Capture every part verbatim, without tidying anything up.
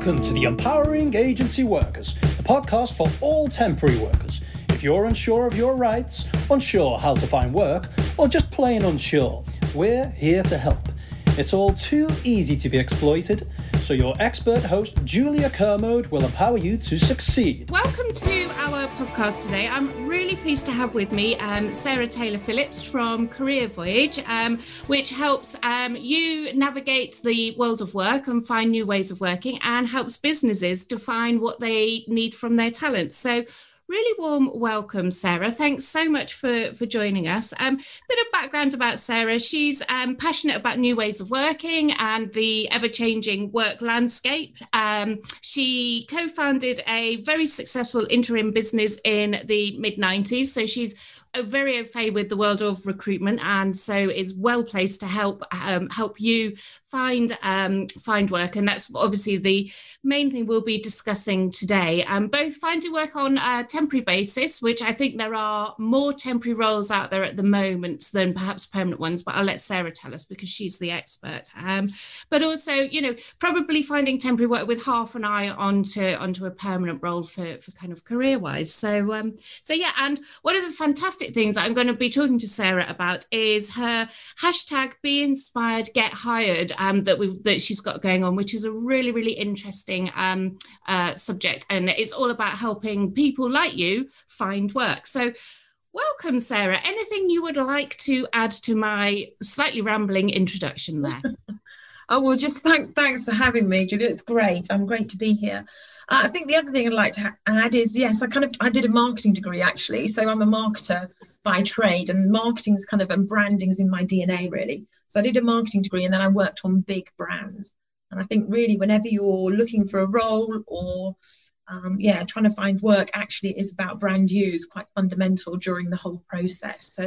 Welcome to the Empowering Agency Workers, the podcast for all temporary workers. If you're unsure of your rights, unsure how to find work, or just plain unsure, we're here to help. It's all too easy to be exploited, so your expert host, Julia Kermode, will empower you to succeed. Welcome to our podcast today. I'm really pleased to have with me um, Sarah Taylor-Phillips from Career Voyage, um, which helps um, you navigate the world of work and find new ways of working, and helps businesses define what they need from their talents. So really warm welcome, Sarah. Thanks so much for, for joining us. Um, bit of background about Sarah. She's um, passionate about new ways of working and the ever-changing work landscape. Um, she co-founded a very successful interim business in the mid nineties. So she's very au fait with the world of recruitment, and so is well placed to help um, help you find um, find work. And that's obviously the main thing we'll be discussing today. Um, both finding work on a temporary basis, which I think there are more temporary roles out there at the moment than perhaps permanent ones, but I'll let Sarah tell us because she's the expert. Um, but also, you know, probably finding temporary work with half an eye onto onto a permanent role for, for kind of career wise. So um, so yeah, and one of the fantastic things I'm going to be talking to Sarah about is her hashtag Be Inspired, Get Hired um, that we've that she's got going on, which is a really, really interesting um, uh, subject. And it's all about helping people like you find work. So welcome, Sarah. Anything you would like to add to my slightly rambling introduction there? Oh, well, just thank, thanks for having me, Julia. It's great. I'm great to be here. Uh, I think the other thing I'd like to add is, yes, I kind of, I did a marketing degree, actually. So I'm a marketer by trade, and marketing is kind of, and branding is in my D N A, really. So I did a marketing degree, and then I worked on big brands. And I think really whenever you're looking for a role or, um, yeah, trying to find work, actually it is about brand use, quite fundamental during the whole process. So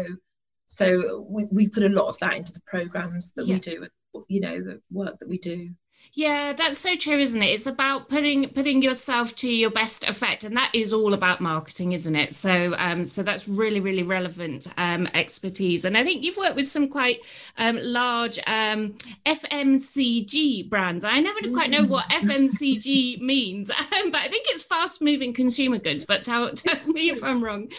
so we, we put a lot of that into the programs that yeah. we do, you know, the work that we do. Yeah, that's so true, isn't it? It's about putting putting yourself to your best effect, and that is all about marketing, isn't it? So, um, so that's really, really relevant um, expertise. And I think you've worked with some quite um, large um, F M C G brands. I never quite know what F M C G means, um, but I think it's fast-moving consumer goods. But tell, tell me if I'm wrong.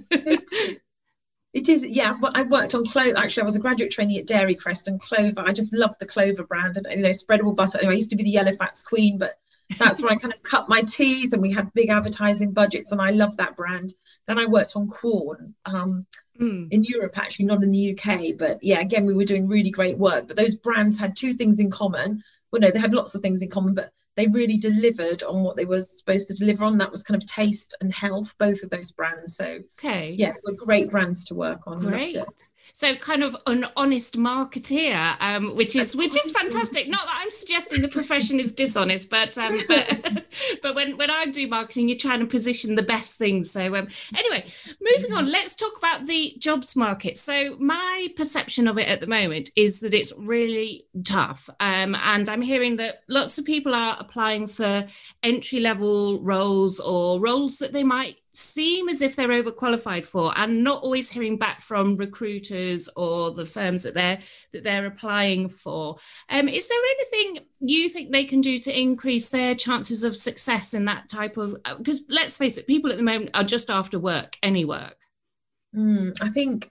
It is, yeah. I worked on Clover. Actually, I was a graduate trainee at Dairy Crest, and Clover. I just loved the Clover brand, and you know, spreadable butter. Anyway, I used to be the yellow fats queen, but that's where I kind of cut my teeth. And we had big advertising budgets, and I loved that brand. Then I worked on Quorn um, mm. in Europe, actually, not in the U K. But yeah, again, we were doing really great work. But those brands had two things in common. Well, no, they had lots of things in common, but they really delivered on what they were supposed to deliver on. That was kind of taste and health, both of those brands. So, okay, yeah, were great brands to work on. Great. So kind of an honest marketeer, um, which is which is fantastic. Not that I'm suggesting the profession is dishonest, but um, but, but when, when I do marketing, you're trying to position the best things. So um, anyway, moving on, let's talk about the jobs market. So my perception of it at the moment is that it's really tough. Um, and I'm hearing that lots of people are applying for entry-level roles or roles that they might seem as if they're overqualified for, and not always hearing back from recruiters or the firms that they're that they're applying for. Um, is there anything you think they can do to increase their chances of success in that type of? Because let's face it, people at the moment are just after work, any work. Mm, I think.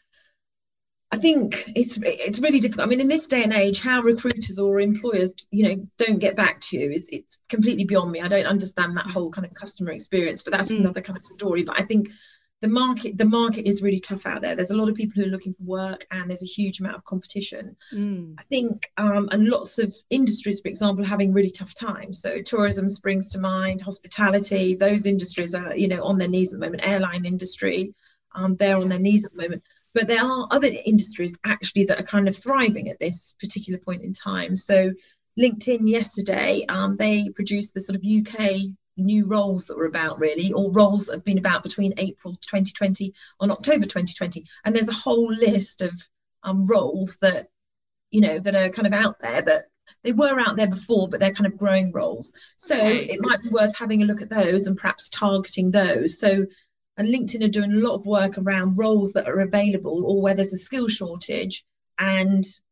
I think it's it's really difficult. I mean, in this day and age, how recruiters or employers, you know, don't get back to you is it's completely beyond me. I don't understand that whole kind of customer experience, but that's mm. another kind of story. But I think the market the market is really tough out there. There's a lot of people who are looking for work, and there's a huge amount of competition. Mm. I think, um, and lots of industries, for example, having really tough times. So tourism springs to mind, hospitality. Those industries are, you know, on their knees at the moment. Airline industry, um, they're on their knees at the moment. But there are other industries actually that are kind of thriving at this particular point in time. So LinkedIn yesterday, um, they produced the sort of U K new roles that were about really, or roles that have been about between April twenty twenty and October twenty twenty. And there's a whole list of um, roles that, you know, that are kind of out there that they were out there before, but they're kind of growing roles. So okay. It might be worth having a look at those and perhaps targeting those. So And LinkedIn are doing a lot of work around roles that are available or where there's a skill shortage, and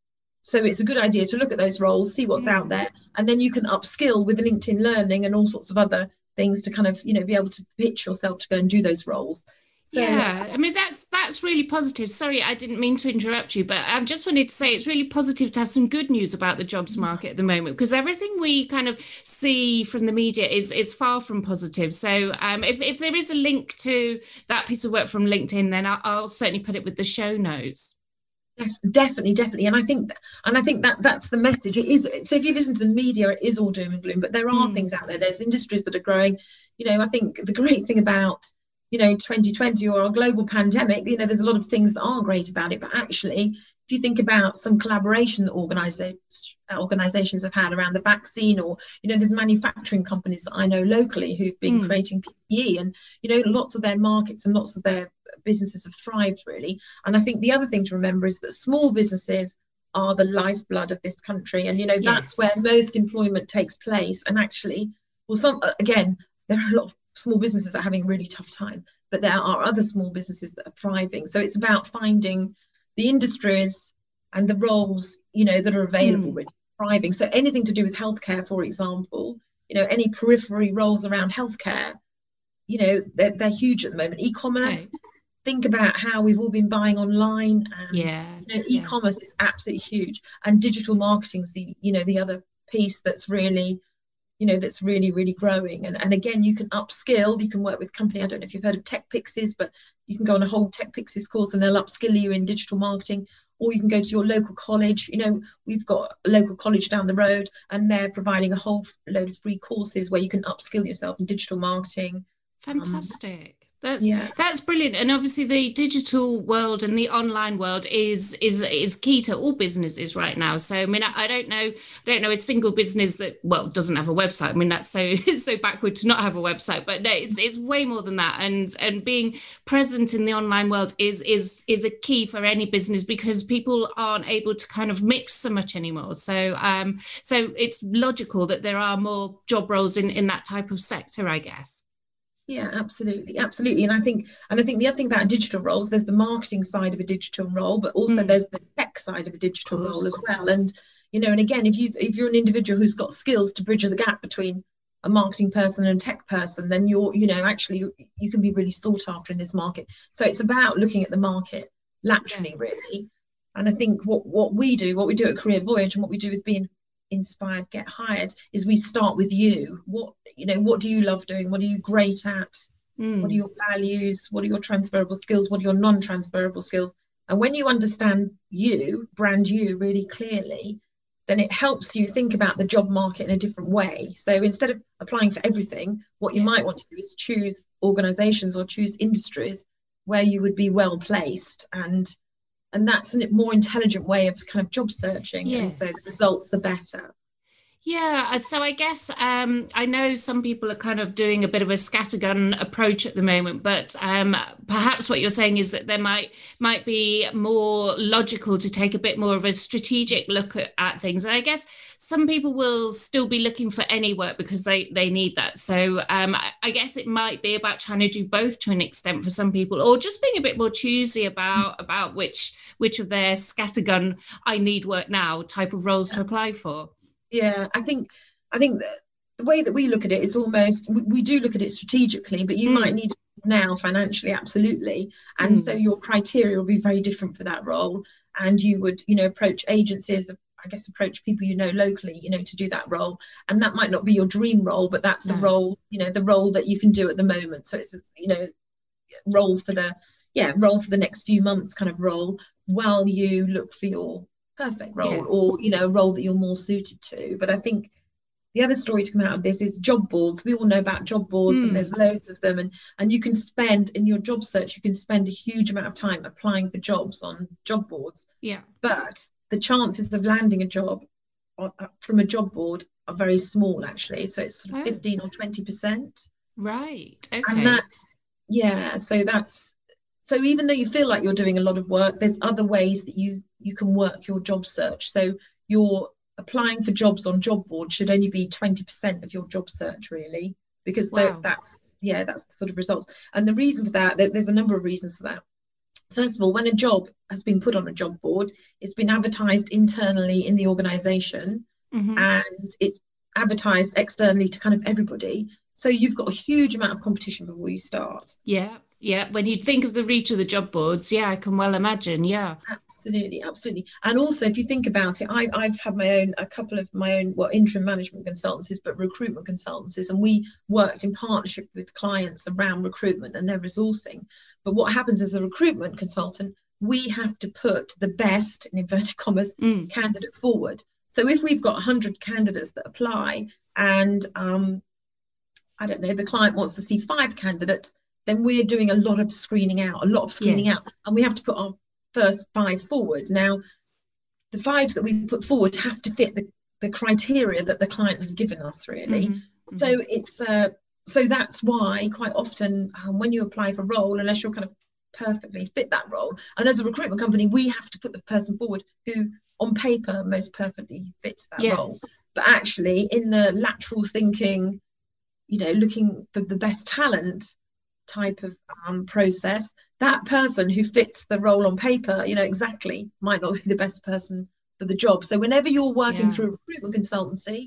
So it's a good idea to look at those roles, see what's mm. out there, and then you can upskill with LinkedIn Learning and all sorts of other things to kind of, you know, be able to pitch yourself to go and do those roles. So, yeah, I mean, that's that's really positive. Sorry, I didn't mean to interrupt you, but I just wanted to say it's really positive to have some good news about the jobs market at the moment, because everything we kind of see from the media is is far from positive. So um, if, if there is a link to that piece of work from LinkedIn, then I'll, I'll certainly put it with the show notes. Definitely, definitely. And I think and I think that that's the message. It is. So if you listen to the media, it is all doom and gloom, but there are mm. things out there. There's industries that are growing. You know, I think the great thing about, you know, twenty twenty or a global pandemic, you know, there's a lot of things that are great about it. But actually, if you think about some collaboration that organizations, organizations have had around the vaccine, or, you know, there's manufacturing companies that I know locally who've been mm. creating P P E, and, you know, lots of their markets and lots of their businesses have thrived, really. And I think the other thing to remember is that small businesses are the lifeblood of this country. And, you know, that's yes. where most employment takes place. And actually, well, some, again, there are a lot of small businesses that are having a really tough time, but there are other small businesses that are thriving. So it's about finding the industries and the roles, you know, that are available, mm. really thriving. So anything to do with healthcare, for example, you know, any periphery roles around healthcare, you know, they're, they're huge at the moment. E-commerce, okay. Think about how we've all been buying online, and yeah, you know, e-commerce yeah. is absolutely huge. And digital marketing's the, you know, the other piece that's really, you know, that's really, really growing. And, and again, you can upskill, you can work with company. I don't know if you've heard of Tech Pixies, but you can go on a whole Tech Pixies course and they'll upskill you in digital marketing. Or you can go to your local college. You know, we've got a local college down the road and they're providing a whole load of free courses where you can upskill yourself in digital marketing. Fantastic. Um, That's yeah. that's brilliant. And obviously the digital world and the online world is is is key to all businesses right now. So I mean, I, I don't know, I don't know a single business that, well, doesn't have a website. I mean, that's so so backward to not have a website, but no, it's it's way more than that. And and being present in the online world is is is a key for any business, because people aren't able to kind of mix so much anymore. So um so it's logical that there are more job roles in in that type of sector, I guess. Yeah, absolutely, absolutely. And I think, and I think the other thing about digital roles, there's the marketing side of a digital role, but also mm. there's the tech side of a digital of role as well. And, you know, and again, if you if you're an individual who's got skills to bridge the gap between a marketing person and a tech person, then you're, you know, actually you, you can be really sought after in this market. So it's about looking at the market laterally, yeah. really. And I think what what we do, what we do at Career Voyage, and what we do with Being Inspired Get Hired, is we start with you. What, you know, what do you love doing? What are you great at? Mm. What are your values? What are your transferable skills? What are your non-transferable skills? And when you understand you, brand you really clearly, then it helps you think about the job market in a different way. So instead of applying for everything, what you yeah. might want to do is choose organizations or choose industries where you would be well placed, and And that's a more intelligent way of kind of job searching. Yes. And so the results are better. Yeah, so I guess um, I know some people are kind of doing a bit of a scattergun approach at the moment, but um, perhaps what you're saying is that there might might be more logical to take a bit more of a strategic look at, at things. And I guess some people will still be looking for any work because they, they need that. So um, I, I guess it might be about trying to do both to an extent for some people, or just being a bit more choosy about, about which, which of their scattergun I need work now type of roles to apply for. Yeah, I think I think the way that we look at it is almost, we, we do look at it strategically, but you mm. might need it now financially, absolutely. And mm. so your criteria will be very different for that role. And you would, you know, approach agencies, I guess, approach people you know locally, you know, to do that role. And that might not be your dream role, but that's no. the role, you know, the role that you can do at the moment. So it's, you know, role for the, yeah, role for the next few months kind of role, while you look for your perfect role, yeah. or, you know, a role that you're more suited to. But I think the other story to come out of this is job boards. We all know about job boards, mm. and there's loads of them, and and you can spend in your job search, you can spend a huge amount of time applying for jobs on job boards. Yeah. But the chances of landing a job from a job board are very small, actually. So it's sort of oh. fifteen or twenty percent. Right. Okay. And that's, yeah, so that's, so even though you feel like you're doing a lot of work, there's other ways that you you can work your job search. So you're applying for jobs on job boards should only be twenty percent of your job search, really, because wow. that's, yeah, that's the sort of results. And the reason for that, there's a number of reasons for that. first of all, when a job has been put on a job board, it's been advertised internally in the organisation, mm-hmm. and it's advertised externally to kind of everybody. So you've got a huge amount of competition before you start. Yeah, yeah. When you think of the reach of the job boards, yeah, I can well imagine. Yeah, absolutely, absolutely. And also, if you think about it, I, I've had my own, a couple of my own, well, interim management consultancies, but recruitment consultancies, and we worked in partnership with clients around recruitment and their resourcing. But what happens as a recruitment consultant, we have to put the best, in inverted commas, mm. candidate forward. So if we've got one hundred candidates that apply, and um, I don't know, the client wants to see five candidates, then we're doing a lot of screening out, a lot of screening yes. out, and we have to put our first five forward. Now, the five that we put forward have to fit the, the criteria that the client have given us, really. Mm-hmm. So mm-hmm. it's uh, so that's why quite often um, when you apply for a role, unless you're kind of perfectly fit that role, and as a recruitment company, we have to put the person forward who on paper most perfectly fits that yes. role. But actually in the lateral thinking, you know, looking for the best talent type of um, process, that person who fits the role on paper, you know, exactly, might not be the best person for the job. So whenever you're working yeah. through a recruitment consultancy,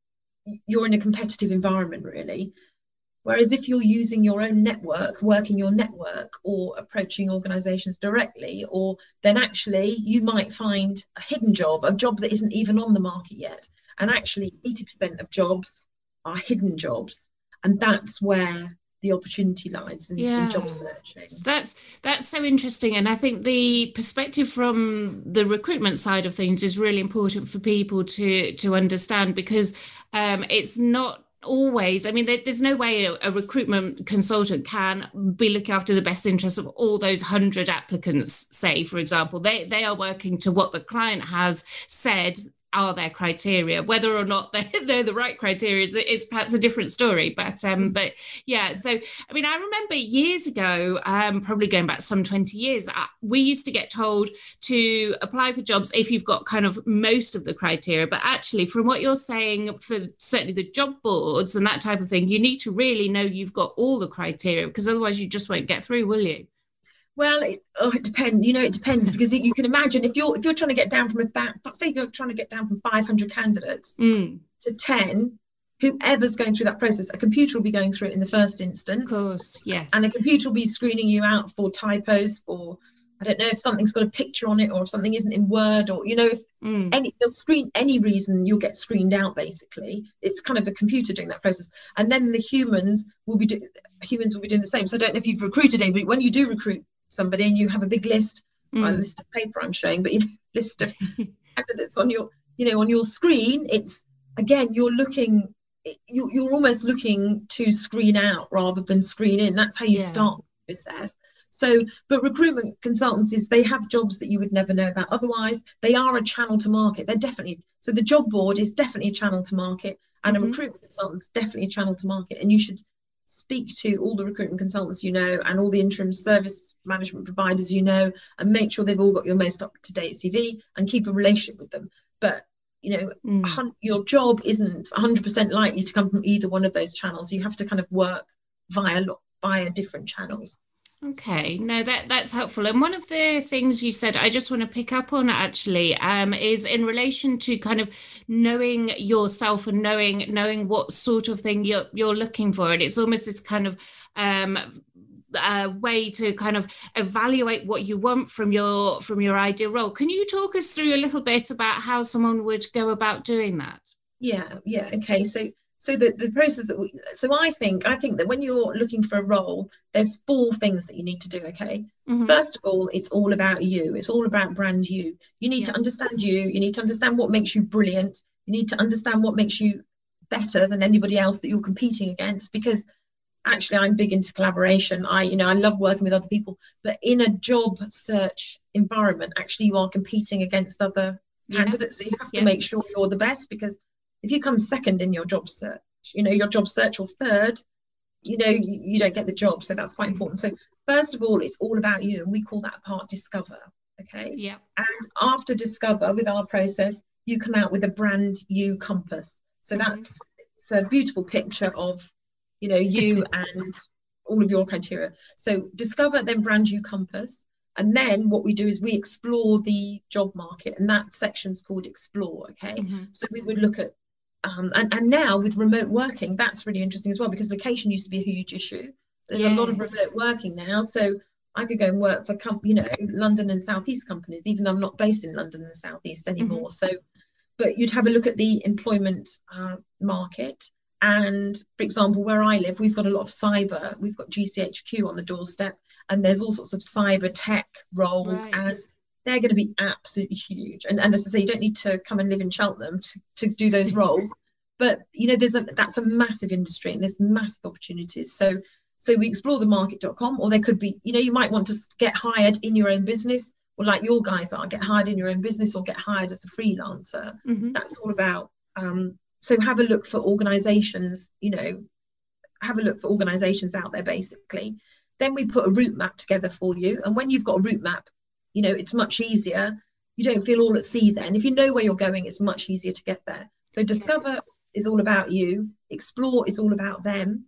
you're in a competitive environment, really. Whereas if you're using your own network, working your network, or approaching organisations directly, or then actually you might find a hidden job, a job that isn't even on the market yet. And actually eighty percent of jobs are hidden jobs. And that's where the opportunity lies in, yeah. in job searching. That's that's so interesting. And I think the perspective from the recruitment side of things is really important for people to, to understand, because um, it's not always, I mean, there, there's no way a, a recruitment consultant can be looking after the best interests of all those hundred applicants, say, for example. They they are working to what the client has said are their criteria. Whether or not they're, they're the right criteria is, is perhaps a different story. But um, but yeah, so I mean, I remember years ago, um, probably going back some twenty years, uh, we used to get told to apply for jobs if you've got kind of most of the criteria. But actually, from what you're saying, for certainly the job boards and that type of thing, you need to really know you've got all the criteria, because otherwise you just won't get through, will you? Well, it, oh, it depends. You know, it depends, because you can imagine if you're if you're trying to get down from a say you're trying to get down from five hundred candidates mm. to ten, whoever's going through that process, a computer will be going through it in the first instance. Of course, yes. And a computer will be screening you out for typos, or I don't know if something's got a picture on it, or if something isn't in Word, or you know, if mm. any they'll screen any reason, you'll get screened out. Basically, it's kind of a computer doing that process, and then the humans will be do, humans will be doing the same. So I don't know if you've recruited anybody. When you do recruit somebody and you have a big list, mm. well, a list of paper I'm showing, but you know, list of candidates on your, you know, on your screen, it's again, you're looking, you, you're almost looking to screen out rather than screen in. That's how you yeah. start the process. So, but recruitment consultancies, they have jobs that you would never know about otherwise. They are a channel to market. They're definitely, so the job board is definitely a channel to market, and mm-hmm. a recruitment consultant is definitely a channel to market. And you should speak to all the recruitment consultants you know, and all the interim service management providers you know, and make sure they've all got your most up-to-date C V, and keep a relationship with them. But you know, mm. your job isn't one hundred percent likely to come from either one of those channels. You have to kind of work via via different channels. Okay, no, that that's helpful. And one of the things you said, I just want to pick up on actually, um, is in relation to kind of knowing yourself and knowing knowing what sort of thing you're you're looking for. And it's almost this kind of um, uh, way to kind of evaluate what you want from your from your ideal role. Can you talk us through a little bit about how someone would go about doing that? Yeah, yeah, okay. So. So the, the process that we, so I think, I think that when you're looking for a role, there's four things that you need to do, okay? Mm-hmm. First of all, it's all about you. It's all about brand you. You need yeah. to understand you. You need to understand what makes you brilliant. You need to understand what makes you better than anybody else that you're competing against, because actually I'm big into collaboration. I, you know, I love working with other people, but in a job search environment, actually you are competing against other yeah. candidates. So you have to yeah. make sure you're the best, because if you come second in your job search, you know, your job search, or third, you know, you, you don't get the job. So that's quite important. So first of all, it's all about you. And we call that part discover. Okay. Yeah. And after discover, with our process, you come out with a brand you compass. So mm-hmm. that's it's a beautiful picture of, you know, you and all of your criteria. So discover, then brand you compass. And then what we do is we explore the job market, and that section's called Explore. Okay. Mm-hmm. So we would look at, um, and, and now with remote working, that's really interesting as well, because location used to be a huge issue. There's yes. a lot of remote working now. So I could go and work for, you know, London and Southeast companies, even though I'm not based in London and Southeast anymore. Mm-hmm. So, but you'd have a look at the employment uh, market. And for example, where I live, we've got a lot of cyber, we've got G C H Q on the doorstep, and there's all sorts of cyber tech roles, right. and they're going to be absolutely huge. And, and as I say, you don't need to come and live in Cheltenham to, to do those roles, but you know, there's a, that's a massive industry and there's massive opportunities. So, so we explore the market dot com, or there could be, you know, you might want to get hired in your own business, or like your guys are, get hired in your own business, or get hired as a freelancer. Mm-hmm. That's all about, um, so have a look for organizations, you know, have a look for organizations out there, basically. Then we put a route map together for you. And when you've got a route map, you know, it's much easier. You don't feel all at sea then. If you know where you're going, it's much easier to get there. So Discover yes. is all about you. Explore is all about them.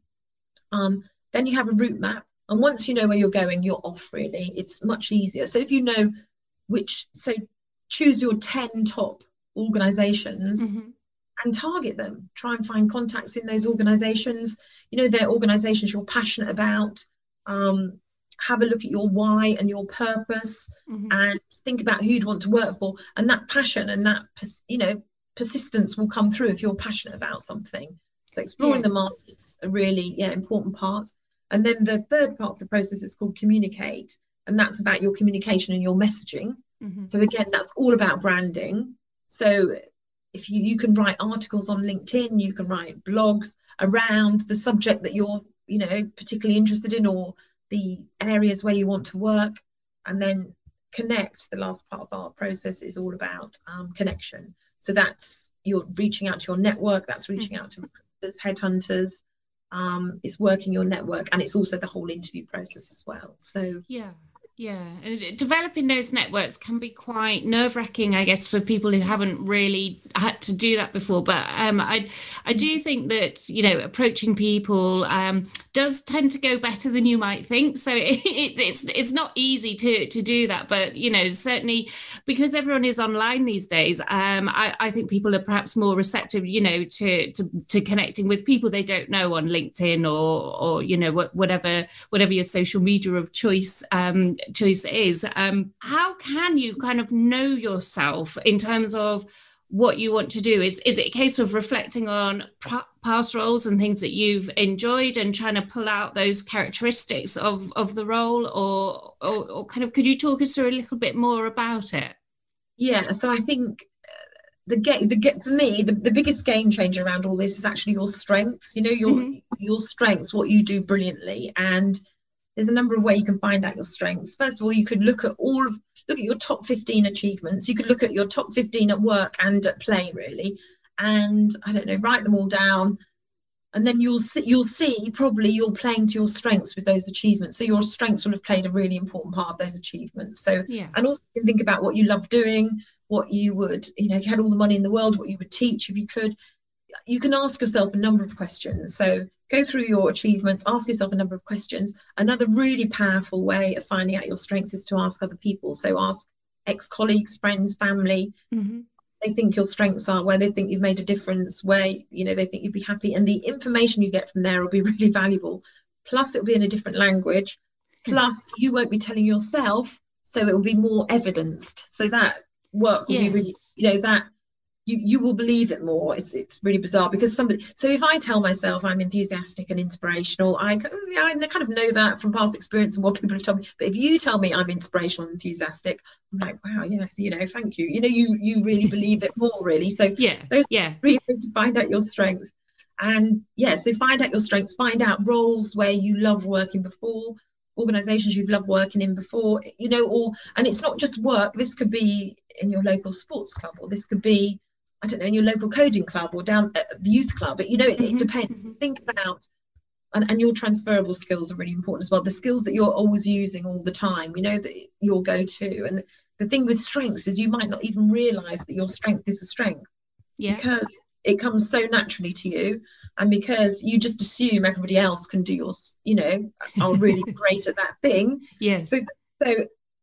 Um, then you have a route map. And once you know where you're going, you're off, really. It's much easier. So if you know which, so choose your ten top organizations mm-hmm. and target them. Try and find contacts in those organizations. You know, they're organizations you're passionate about. Um, have a look at your why and your purpose, mm-hmm. and think about who you'd want to work for. And that passion and that, you know, persistence will come through if you're passionate about something. So exploring yeah. the market's a really yeah, important part. And then the third part of the process is called Communicate. And that's about your communication and your messaging. Mm-hmm. So again, that's all about branding. So if you, you can write articles on LinkedIn, you can write blogs around the subject that you're, you know, particularly interested in, or the areas where you want to work. And then Connect, the last part of our process, is all about um, connection. So that's you're reaching out to your network, that's reaching out to recruiters, headhunters, um, it's working your network, and it's also the whole interview process as well. So yeah. Yeah, and developing those networks can be quite nerve-wracking, I guess, for people who haven't really had to do that before. But um, I, I do think that, you know, approaching people um, does tend to go better than you might think. So it, it, it's it's not easy to to do that. But, you know, certainly because everyone is online these days, um, I, I think people are perhaps more receptive, you know, to to, to connecting with people they don't know on LinkedIn or or you know whatever whatever your social media of choice. Um, choice is. Um, how can you kind of know yourself in terms of what you want to do? Is, is it a case of reflecting on pr- past roles and things that you've enjoyed and trying to pull out those characteristics of, of the role, or, or, or kind of, could you talk us through a little bit more about it? Yeah, so I think the get the get for me, the, the biggest game changer around all this is actually your strengths, you know, your mm-hmm. your strengths, what you do brilliantly. And there's a number of ways you can find out your strengths. First of all, you could look at all of, look at your top fifteen achievements. You could look at your top fifteen at work and at play, really. And I don't know, write them all down. And then you'll see, you'll see probably you're playing to your strengths with those achievements. So your strengths will have played a really important part of those achievements. So, yeah. And also you can think about what you love doing, what you would, you know, if you had all the money in the world, what you would teach if you could. You can ask yourself a number of questions. So go through your achievements, ask yourself a number of questions. Another really powerful way of finding out your strengths is to ask other people. So ask ex-colleagues, friends, family. Mm-hmm. They think your strengths are, where they think you've made a difference, where, you know, they think you'd be happy. And the information you get from there will be really valuable. Plus, it'll be in a different language. Plus, you won't be telling yourself, so it will be more evidenced. So that work will yes. be really, you know, that You, you will believe it more. It's it's really bizarre because somebody, so if I tell myself I'm enthusiastic and inspirational, I, I kind of know that from past experience and what people have told me. But if you tell me I'm inspirational and enthusiastic, I'm like, wow, yes, you know, thank you. You know, you you really believe it more, really. So yeah, those yeah. really ways to find out your strengths. And yeah, so find out your strengths, find out roles where you love working before, organizations you've loved working in before, you know, or, and it's not just work. This could be in your local sports club, or this could be, I don't know, in your local coding club or down at the youth club. But, you know, it, mm-hmm. it depends. Mm-hmm. Think about, and, and your transferable skills are really important as well. The skills that you're always using all the time, you know, that your go-to. And the thing with strengths is you might not even realize that your strength is a strength. Yeah. Because it comes so naturally to you, and because you just assume everybody else can do yours, you know, are really great at that thing. Yes. So, so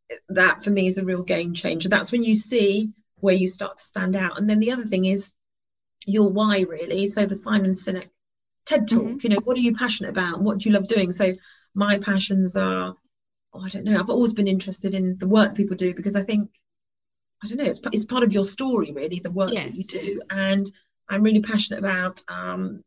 that for me is a real game changer. That's when you see where you start to stand out. And then the other thing is your why, really. So the Simon Sinek TED Talk, mm-hmm. you know, what are you passionate about? What do you love doing? So my passions are, oh, I don't know, I've always been interested in the work people do, because I think, I don't know, it's, it's part of your story, really, the work yes. that you do. And I'm really passionate about um,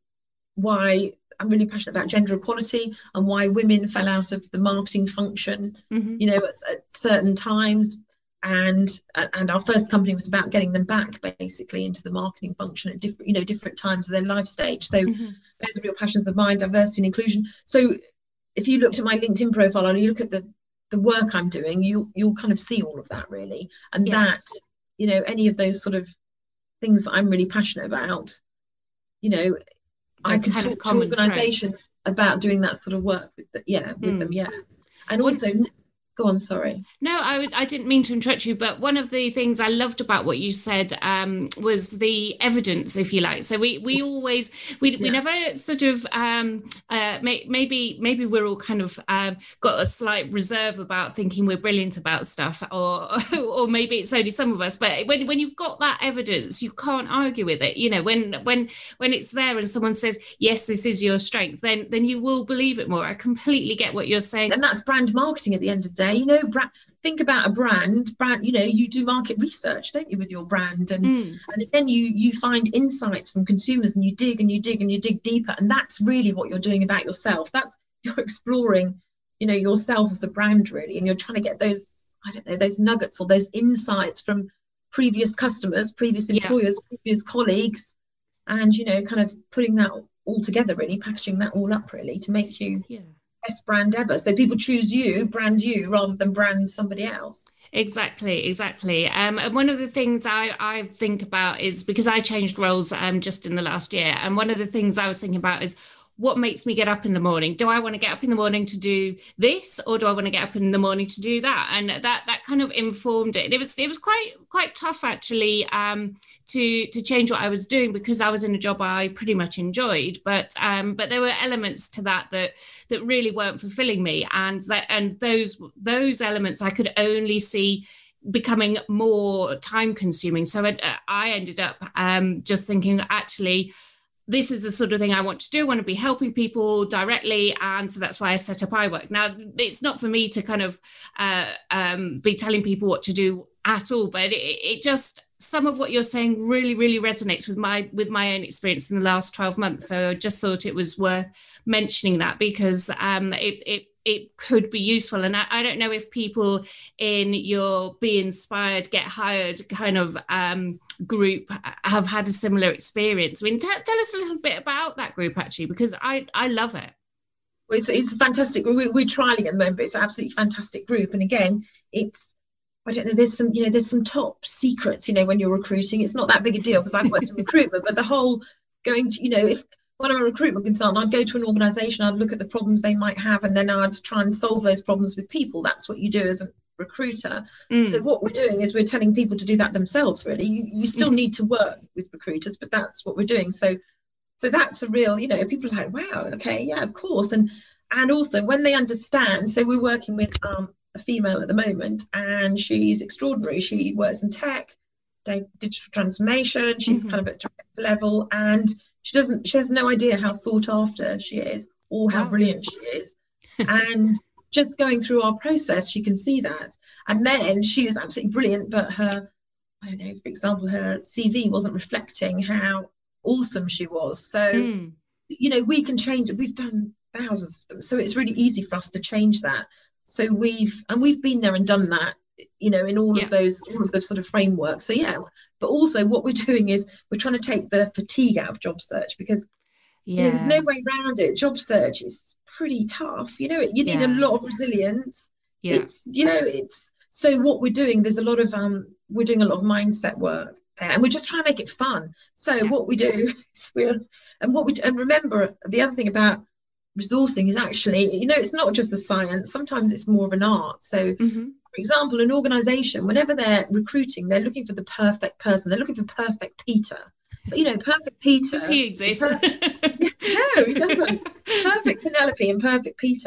why, I'm really passionate about gender equality and why women fell out of the marketing function, mm-hmm. you know, at, at certain times. And and our first company was about getting them back, basically, into the marketing function at different, you know, different times of their life stage. So mm-hmm. those are real passions of mine, diversity and inclusion. So if you looked at my LinkedIn profile and you look at the the work I'm doing, you you'll kind of see all of that, really. And yes. that, you know, any of those sort of things that I'm really passionate about, you know, that I could talk to organisations about doing that sort of work with the, yeah, with mm. them, yeah. And also, go on, sorry. No, I, w- I didn't mean to interrupt you, but one of the things I loved about what you said um, was the evidence, if you like. So we we always, we, yeah. we never sort of, um, uh, may, maybe maybe we're all kind of um, got a slight reserve about thinking we're brilliant about stuff, or or maybe it's only some of us. But when, when you've got that evidence, you can't argue with it. You know, when when when it's there and someone says, yes, this is your strength, then then you will believe it more. I completely get what you're saying. And that's brand marketing at the end of the day. You know, brand, think about a brand, brand, you know, you do market research, don't you, with your brand? And, mm. and then you you find insights from consumers, and you dig and you dig and you dig deeper. And that's really what you're doing about yourself. That's, you're exploring, you know, yourself as a brand, really. And you're trying to get those, I don't know, those nuggets or those insights from previous customers, previous employers, yeah. previous colleagues, and, you know, kind of putting that all together, really, packaging that all up, really, to make you... Yeah. best brand ever. So people choose you, brand you, rather than brand somebody else. Exactly, exactly. Um, and one of the things I, I think about is, because I changed roles um, just in the last year, and one of the things I was thinking about is, what makes me get up in the morning? Do I want to get up in the morning to do this, or do I want to get up in the morning to do that? And that that kind of informed it. It was it was quite quite tough, actually, um, to to change what I was doing, because I was in a job I pretty much enjoyed, but um, but there were elements to that that that really weren't fulfilling me, and that and those those elements I could only see becoming more time consuming. So I, I ended up um, just thinking, actually, this is the sort of thing I want to do. I want to be helping people directly. And so that's why I set up iWork. Now, it's not for me to kind of uh, um, be telling people what to do at all, but it, it just, some of what you're saying really, really resonates with my with my own experience in the last twelve months. So I just thought it was worth mentioning that, because um, it, it it could be useful. And I, I don't know if people in your Be Inspired, Get Hired kind of um, group have had a similar experience. I mean, t- tell us a little bit about that group, actually, because I, I love it. Well, it's, it's fantastic. We're, we're trialing at the moment, but it's an absolutely fantastic group. And again, it's, I don't know, there's some, you know, there's some top secrets, you know, when you're recruiting. It's not that big a deal because I've worked in recruitment, but the whole going to, you know, if when I'm a recruitment consultant, I'd go to an organisation, I'd look at the problems they might have, and then I'd try and solve those problems with people. That's what you do as a recruiter. Mm. So what we're doing is we're telling people to do that themselves, really. You, you still mm. need to work with recruiters, but that's what we're doing. So so that's a real, you know, people are like, wow, okay, yeah, of course. And and also when they understand, so we're working with um, a female at the moment, and she's extraordinary. She works in tech, digital transformation. She's mm-hmm. kind of at director level, and she doesn't, she has no idea how sought after she is or how wow. brilliant she is. And just going through our process, you can see that. And then she is absolutely brilliant, but her, I don't know, for example, her C V wasn't reflecting how awesome she was. So, mm. you know, we can change it. We've done thousands of them. So it's really easy for us to change that. So we've, and we've been there and done that, you know, in all yeah. of those, all of those sort of frameworks. So yeah, but also what we're doing is we're trying to take the fatigue out of job search, because yeah. you know, there's no way around it. Job search is pretty tough. You know, you need yeah. a lot of resilience. Yeah. It's, you know, it's, so what we're doing, there's a lot of, um, we're doing a lot of mindset work there, and we're just trying to make it fun. So yeah. what we do is we're, and what we, and remember the other thing about resourcing is actually, you know, it's not just the science. Sometimes it's more of an art. So mm-hmm. for example, an organization, whenever they're recruiting, they're looking for the perfect person. They're looking for perfect Peter. But, you know, perfect Peter. Does he exist? Per- no, he doesn't. Perfect Penelope and perfect Peter.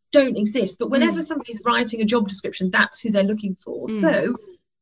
don't exist. But whenever Mm. somebody's writing a job description, that's who they're looking for. Mm. So,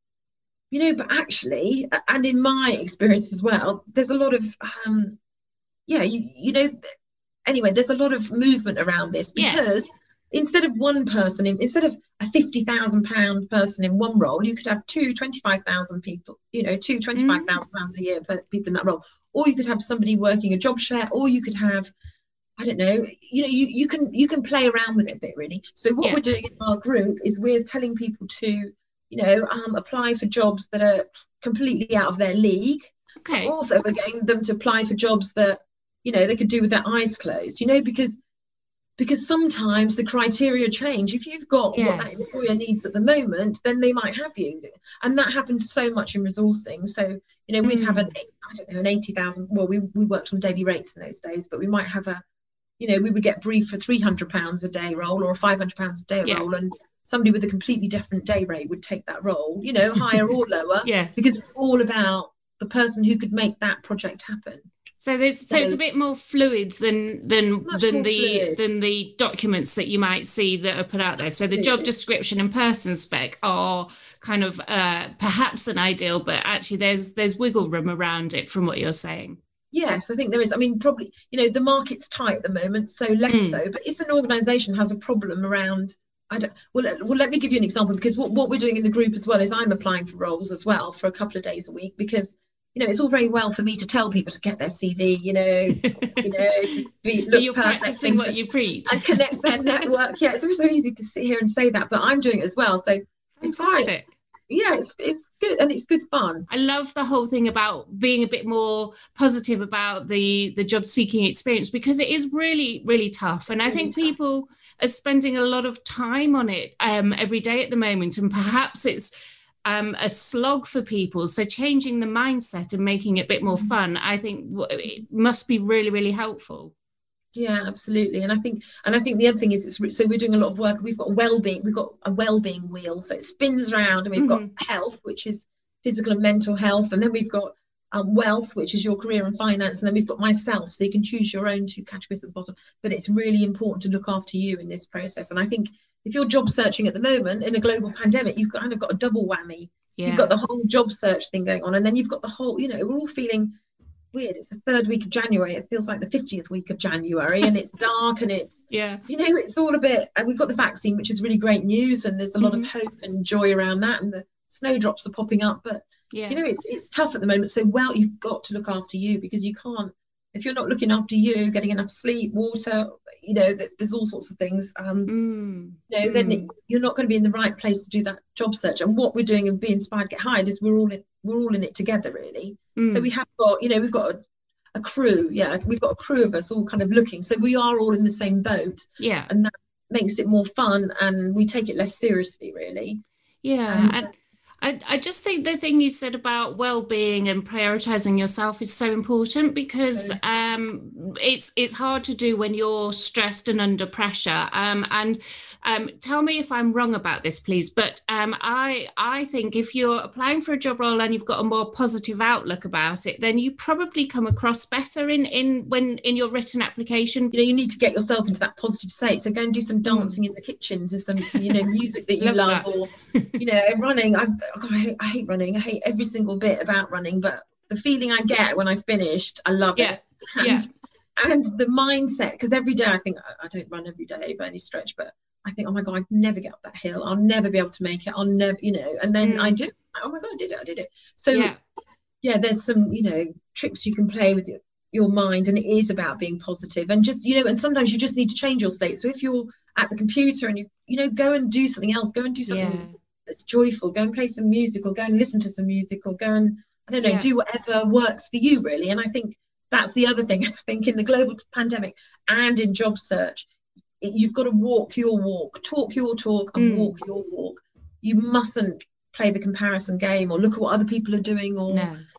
you know, but actually, and in my experience as well, there's a lot of, um, yeah, you, you know, anyway, there's a lot of movement around this because Yes. instead of one person, in, instead of a fifty thousand pound person in one role, you could have two twenty-five thousand people, you know, two twenty-five thousand pounds a year per people in that role. Or you could have somebody working a job share, or you could have, I don't know, you know, you, you can you can play around with it a bit, really. So what Yeah. we're doing in our group is we're telling people to, you know, um, apply for jobs that are completely out of their league. Okay. Also, we're getting them to apply for jobs that, you know, they could do with their eyes closed, you know, because because sometimes the criteria change. If you've got what that Yes. employer needs at the moment, then they might have you. And that happens so much in resourcing. So, you know, we'd have an, I don't know, an eighty thousand, well, we, we worked on daily rates in those days, but we might have a, you know, we would get briefed for three hundred pounds a day role or a five hundred pounds a day Yeah. role. And somebody with a completely different day rate would take that role, you know, higher or lower, Yes. because it's all about the person who could make that project happen. So there's so it's a bit more fluid than than much than more the fluid. than the documents that you might see that are put out there. So the job Absolutely. description and person spec are kind of uh, perhaps an ideal, but actually there's there's wiggle room around it from what you're saying. Yes, I think there is. I mean, probably, you know, the market's tight at the moment, so less Mm. so. But if an organisation has a problem around, I don't, well, let, well, let me give you an example, because what, what we're doing in the group as well is I'm applying for roles as well for a couple of days a week, because, you know, it's all very well for me to tell people to get their C V, you know, you know, to be look You're perfect, practicing and what to- you preach. and connect their network. Yeah, it's always so easy to sit here and say that, but I'm doing it as well. So it's quite, Fantastic. yeah, it's it's good, and it's good fun. I love the whole thing about being a bit more positive about the the job seeking experience, because it is really, really tough. And It's I really think tough. people are spending a lot of time on it um, every day at the moment. And perhaps it's um, a slog for people. So changing the mindset and making it a bit more Mm-hmm. fun, I think w- it must be really, really helpful. Yeah, absolutely. And I think, and I think the other thing is, it's re- so we're doing a lot of work. We've got well-being, we've got a well-being wheel, so it spins around, and we've got health, which is physical and mental health, and then we've got um, wealth, which is your career and finance, and then we've got myself. So you can choose your own two categories at the bottom. But it's really important to look after you in this process. And I think if you're job searching at the moment in a global pandemic, you've kind of got a double whammy. Yeah. You've got the whole job search thing going on, and then you've got the whole, you know, we're all feeling weird. It's the third week of January. It feels like the fiftieth week of January, and it's dark, and it's, Yeah. you know, it's all a bit, and we've got the vaccine, which is really great news, and there's a lot Mhm. of hope and joy around that, and the snowdrops are popping up, but Yeah. you know, it's it's tough at the moment. So, well, you've got to look after you, because you can't, if you're not looking after you, getting enough sleep, water, you know, th- there's all sorts of things. Um, Mm. you know, then Mm. it, you're not going to be in the right place to do that job search. And what we're doing in Be Inspired, Get Hired is we're all in, we're all in it together, really. Mm. So we have got, you know, we've got a, a crew. Yeah, we've got a crew of us all kind of looking. So we are all in the same boat, Yeah. and that makes it more fun, and we take it less seriously, really. Yeah. And- And I, I just think the thing you said about well-being and prioritizing yourself is so important, because So- um, it's it's hard to do when you're stressed and under pressure. Um, and um, tell me if I'm wrong about this, please. But um, I I think if you're applying for a job role and you've got a more positive outlook about it, then you probably come across better in in when in your written application. You know, you need to get yourself into that positive state. So go and do some dancing in the kitchen to some, you know, music that you Love love, that. or, you know, running. I, oh God, I, hate, I hate running. I hate every single bit about running, but the feeling I get when I finished, I love Yeah. it. And, Yeah. and the mindset, because every day I think, I, I don't run every day by any stretch, but I think, oh my God, I'd never get up that hill. I'll never be able to make it. I'll never, you know, and then Mm. I do. Oh my God, I did it. I did it. So Yeah. yeah, there's some, you know, tricks you can play with your, your mind, and it is about being positive, and just, you know, and sometimes you just need to change your state. So if you're at the computer and you, you know, go and do something else, go and do something Yeah. that's joyful, go and play some music, or go and listen to some music, or go and, I don't know, Yeah. do whatever works for you, really. And I think that's the other thing. I think in the global pandemic and in job search, it, you've got to walk your walk, talk your talk, and Mm. walk your walk. You mustn't play the comparison game or look at what other people are doing, or No.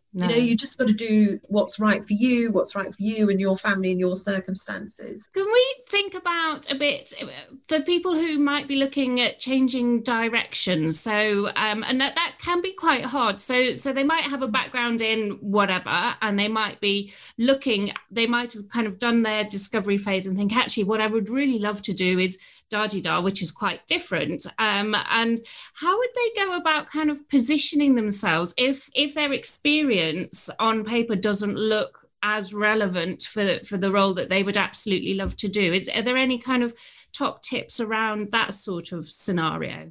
No. You know, you just got to do what's right for you, what's right for you and your family and your circumstances. Can we think about a bit for people who might be looking at changing directions? So, um, and that, that can be quite hard. So, so they might have a background in whatever, and they might be looking, they might have kind of done their discovery phase and think, actually, what I would really love to do is da-di-da, which is quite different. Um, and how would they go about kind of positioning themselves if if their experience on paper doesn't look as relevant for, for the role that they would absolutely love to do? Is, are there any kind of top tips around that sort of scenario?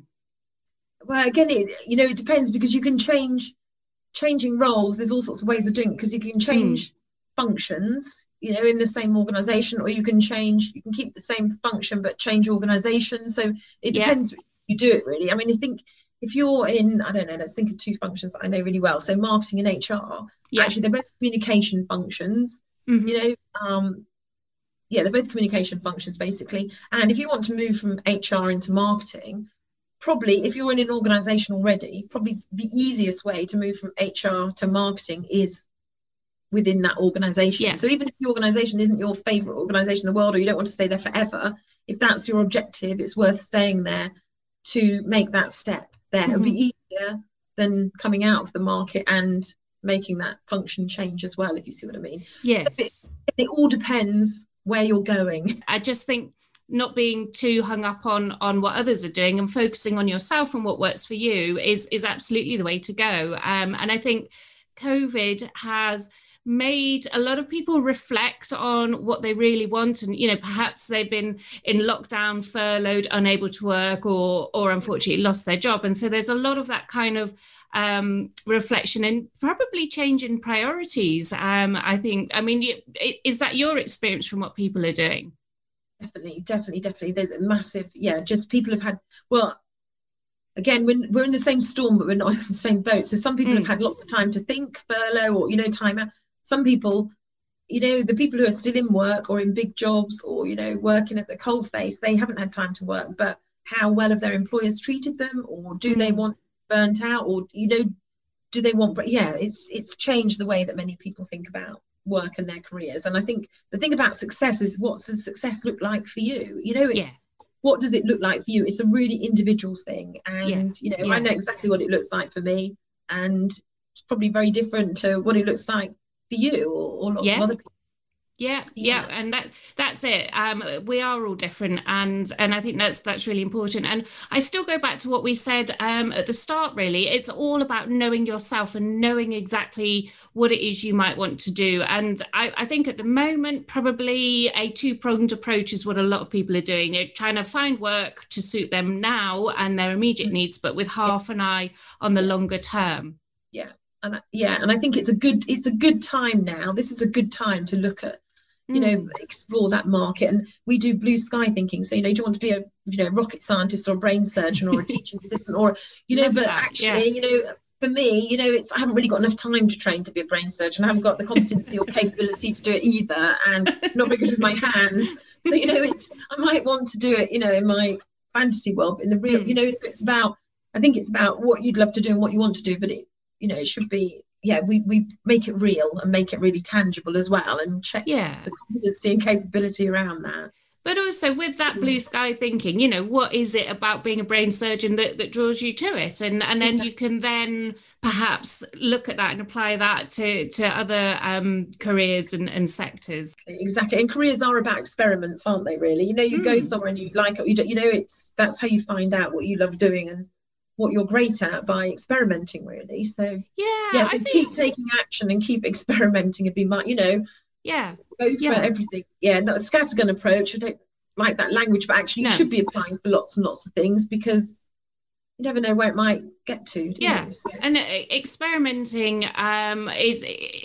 Well, again, it, you know, it depends, because you can change, changing roles. There's all sorts of ways of doing it, because you can change mm. functions, you know, in the same organization, or you can change, you can keep the same function but change organization. So it depends yeah. you do it, really. I mean, I think if you're in, I don't know, let's think of two functions that I know really well. So marketing and H R, yeah. actually they're both communication functions, mm-hmm. you know, um, yeah, they're both communication functions basically. And if you want to move from H R into marketing, probably if you're in an organization already, probably the easiest way to move from H R to marketing is within that organization. Yeah. So even if the organization isn't your favorite organization in the world, or you don't want to stay there forever, if that's your objective, it's worth staying there to make that step there. Mm-hmm. It'll be easier than coming out of the market and making that function change as well, if you see what I mean. Yes. So it, it all depends where you're going. I just think not being too hung up on on what others are doing and focusing on yourself and what works for you is is absolutely the way to go. Um, and I think COVID has made a lot of people reflect on what they really want, and you know, perhaps they've been in lockdown, furloughed, unable to work, or or unfortunately lost their job, and so there's a lot of that kind of um reflection and probably change in priorities. um I think, I mean, is that your experience from what people are doing? Definitely definitely definitely there's a massive, yeah, just people have had, well, again, when we're in the same storm but we're not in the same boat, so some people mm. have had lots of time to think, furlough, or you know, time out. Some people, you know, the people who are still in work or in big jobs, or, you know, working at the coalface, they haven't had time to work. But how well have their employers treated them? Or do they want burnt out? Or, you know, do they want, yeah, it's it's changed the way that many people think about work and their careers. And I think the thing about success is, what's the success look like for you? You know, it's, yeah. what does it look like for you? It's a really individual thing. And, yeah. you know, yeah. I know exactly what it looks like for me. And it's probably very different to what it looks like for you, or, or lots yeah. of other people. Yeah, yeah, yeah, and that that's it. Um, we are all different, and and I think that's that's really important. And I still go back to what we said um, at the start. Really, it's all about knowing yourself and knowing exactly what it is you might want to do. And I, I think at the moment, probably a two-pronged approach is what a lot of people are doing. They're trying to find work to suit them now and their immediate needs, but with half an eye on the longer term. Yeah. And yeah, and I think it's a good it's a good time now. This is a good time to look at, you know, mm. explore that market. And we do blue sky thinking. So, you know, do you want to be a, you know, rocket scientist or a brain surgeon or a teaching assistant, or, you know, Love but that. actually, yeah. you know, for me, you know, it's I haven't really got enough time to train to be a brain surgeon. I haven't got the competency or capability to do it either, and not very good with my hands. So, you know, it's I might want to do it, you know, in my fantasy world, but in the real, mm. you know, so it's about, I think it's about what you'd love to do and what you want to do, but it, you know, it should be, yeah, we, we make it real and make it really tangible as well, and check yeah. the competency and capability around that. But also with that blue sky thinking, you know, what is it about being a brain surgeon that, that draws you to it? And and then exactly. you can then perhaps look at that and apply that to, to other um, careers and, and sectors. Exactly. And careers are about experiments, aren't they, really? You know, you mm. go somewhere and you like it, you, do, you know, it's that's how you find out what you love doing and what you're great at, by experimenting, really. So yeah, yeah, so I keep think... taking action and keep experimenting and be my, you know, yeah, go for yeah. everything. Yeah, not a scattergun approach. I don't like that language, but actually no. you should be applying for lots and lots of things, because you never know where it might get to. Yeah, you? So, and experimenting um, is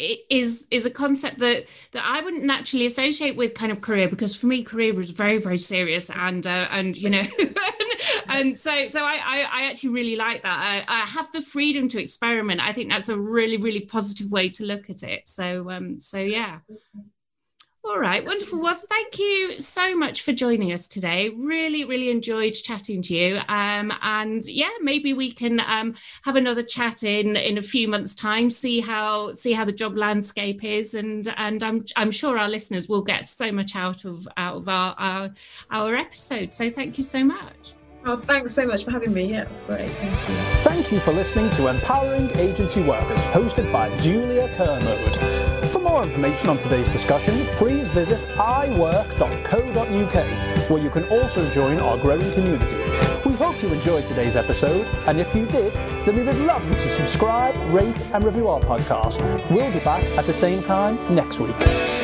is is a concept that that I wouldn't naturally associate with kind of career, because for me, career was very very serious, and uh, and you know, and so so I, I I actually really like that. I, I have the freedom to experiment. I think that's a really really positive way to look at it. So um so yeah. All right, wonderful. Well, thank you so much for joining us today. Really, really enjoyed chatting to you. Um, and yeah, maybe we can um, have another chat in in a few months' time. See how see how the job landscape is, and and I'm I'm sure our listeners will get so much out of out of our our, our episode. So thank you so much. Oh, thanks so much for having me. Yeah, it's great. Thank you. Thank you for listening to Empowering Agency Workers, hosted by Julia Kermode. For more information on today's discussion, please visit i work dot co dot u k, where you can also join our growing community. We hope you enjoyed today's episode, and if you did, then we would love you to subscribe, rate, and review our podcast. We'll be back at the same time next week.